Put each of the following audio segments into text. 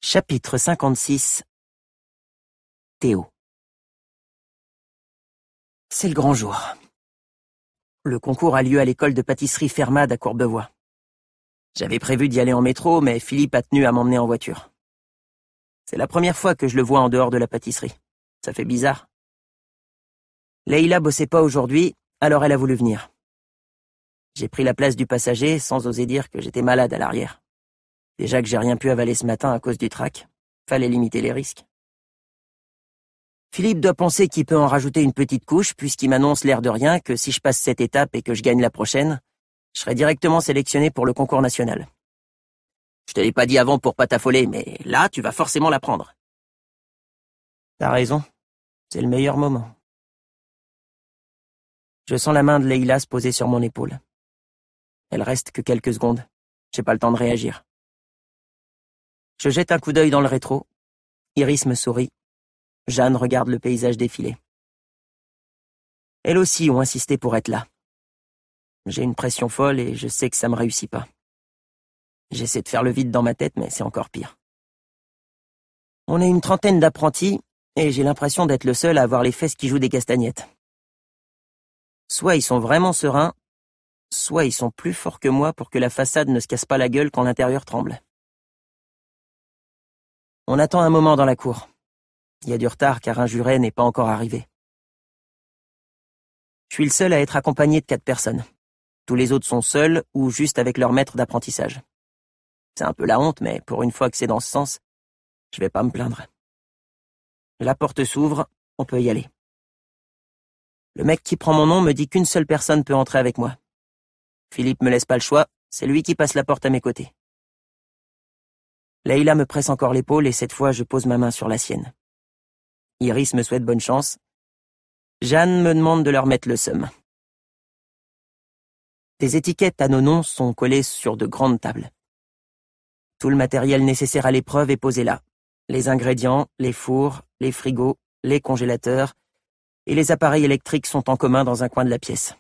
Chapitre 56. Théo. C'est le grand jour. Le concours a lieu à l'école de pâtisserie Fermade à Courbevoie. J'avais prévu d'y aller en métro, mais Philippe a tenu à m'emmener en voiture. C'est la première fois que je le vois en dehors de la pâtisserie. Ça fait bizarre. Leïla bossait pas aujourd'hui, alors elle a voulu venir. J'ai pris la place du passager sans oser dire que j'étais malade à l'arrière. Déjà que j'ai rien pu avaler ce matin à cause du trac. Fallait limiter les risques. Philippe doit penser qu'il peut en rajouter une petite couche puisqu'il m'annonce l'air de rien que si je passe cette étape et que je gagne la prochaine, je serai directement sélectionné pour le concours national. Je te l'ai pas dit avant pour pas t'affoler, mais là, tu vas forcément l'apprendre. T'as raison. C'est le meilleur moment. Je sens la main de Leïla se poser sur mon épaule. Elle reste que quelques secondes. J'ai pas le temps de réagir. Je jette un coup d'œil dans le rétro. Iris me sourit. Jeanne regarde le paysage défiler. Elles aussi ont insisté pour être là. J'ai une pression folle et je sais que ça me réussit pas. J'essaie de faire le vide dans ma tête, mais c'est encore pire. On est une trentaine d'apprentis et j'ai l'impression d'être le seul à avoir les fesses qui jouent des castagnettes. Soit ils sont vraiment sereins, soit ils sont plus forts que moi pour que la façade ne se casse pas la gueule quand l'intérieur tremble. On attend un moment dans la cour. Il y a du retard car un juré n'est pas encore arrivé. Je suis le seul à être accompagné de 4 personnes. Tous les autres sont seuls ou juste avec leur maître d'apprentissage. C'est un peu la honte, mais pour une fois que c'est dans ce sens, je vais pas me plaindre. La porte s'ouvre, on peut y aller. Le mec qui prend mon nom me dit qu'une seule personne peut entrer avec moi. Philippe me laisse pas le choix, c'est lui qui passe la porte à mes côtés. Leïla me presse encore l'épaule et cette fois je pose ma main sur la sienne. Iris me souhaite bonne chance. Jeanne me demande de leur mettre le seum. Des étiquettes à nos noms sont collées sur de grandes tables. Tout le matériel nécessaire à l'épreuve est posé là. Les ingrédients, les fours, les frigos, les congélateurs et les appareils électriques sont en commun dans un coin de la pièce.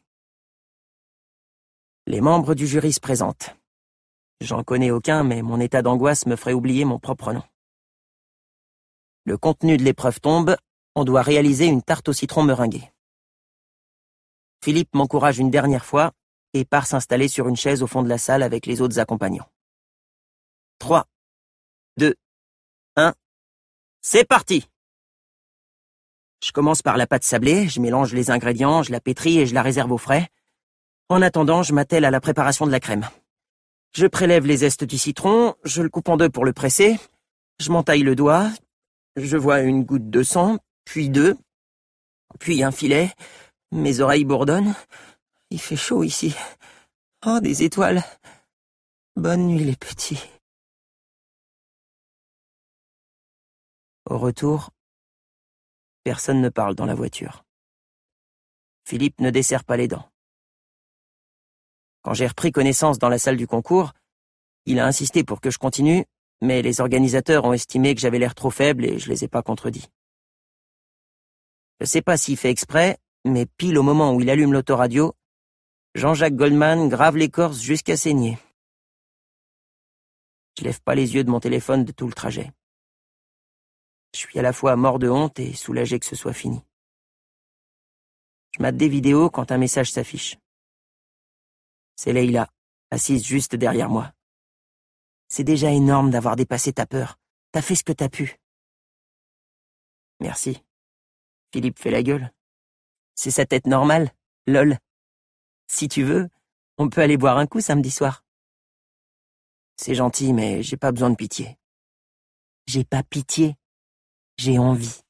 Les membres du jury se présentent. J'en connais aucun, mais mon état d'angoisse me ferait oublier mon propre nom. Le contenu de l'épreuve tombe, on doit réaliser une tarte au citron meringuée. Philippe m'encourage une dernière fois et part s'installer sur une chaise au fond de la salle avec les autres accompagnants. 3, 2, 1, c'est parti! Je commence par la pâte sablée, je mélange les ingrédients, je la pétris et je la réserve au frais. En attendant, je m'attelle à la préparation de la crème. Je prélève les zestes du citron, je le coupe en 2 pour le presser, je m'entaille le doigt, je vois une goutte de sang, puis 2, puis un filet, mes oreilles bourdonnent, il fait chaud ici. Oh, des étoiles. Bonne nuit les petits. Au retour, personne ne parle dans la voiture. Philippe ne desserre pas les dents. Quand j'ai repris connaissance dans la salle du concours, il a insisté pour que je continue, mais les organisateurs ont estimé que j'avais l'air trop faible et je les ai pas contredits. Je sais pas s'il fait exprès, mais pile au moment où il allume l'autoradio, Jean-Jacques Goldman grave l'écorce jusqu'à saigner. Je lève pas les yeux de mon téléphone de tout le trajet. Je suis à la fois mort de honte et soulagé que ce soit fini. Je mate des vidéos quand un message s'affiche. C'est Leïla, assise juste derrière moi. C'est déjà énorme d'avoir dépassé ta peur. T'as fait ce que t'as pu. Merci. Philippe fait la gueule. C'est sa tête normale, lol. Si tu veux, on peut aller boire un coup samedi soir. C'est gentil, mais j'ai pas besoin de pitié. J'ai pas pitié. J'ai envie.